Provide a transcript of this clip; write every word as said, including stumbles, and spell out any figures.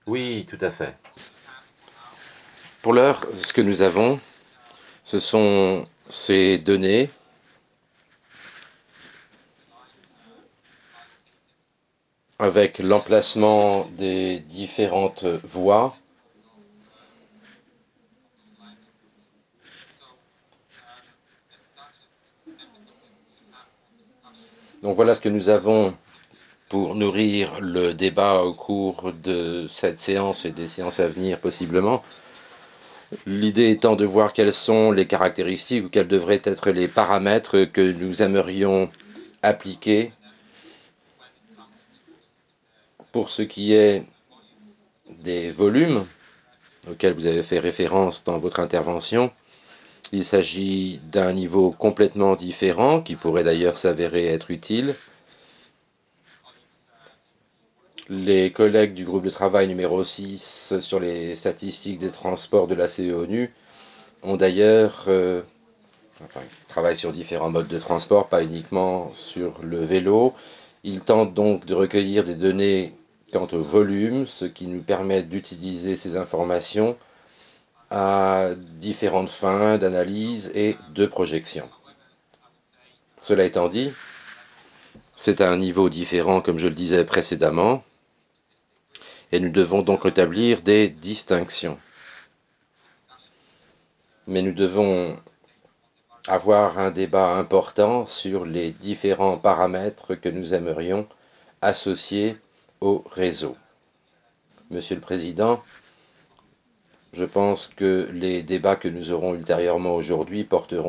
Oui, tout à fait. Pour l'heure, ce que nous avons, ce sont ces données avec l'emplacement des différentes voies. Donc voilà ce que nous avons pour nourrir le débat au cours de cette séance et des séances à venir possiblement. L'idée étant de voir quelles sont les caractéristiques ou quels devraient être les paramètres que nous aimerions appliquer pour ce qui est des volumes auxquels vous avez fait référence dans votre intervention. Il s'agit d'un niveau complètement différent qui pourrait d'ailleurs s'avérer être utile. Les collègues du groupe de travail numéro six sur les statistiques des transports de la C E O N U ont d'ailleurs euh, enfin, travaillent sur différents modes de transport, pas uniquement sur le vélo. Ils tentent donc de recueillir des données quant au volume, ce qui nous permet d'utiliser ces informations à différentes fins d'analyse et de projection. Cela étant dit, c'est à un niveau différent, comme je le disais précédemment, et nous devons donc établir des distinctions. Mais nous devons avoir un débat important sur les différents paramètres que nous aimerions associés au réseau. Monsieur le Président, je pense que les débats que nous aurons ultérieurement aujourd'hui porteront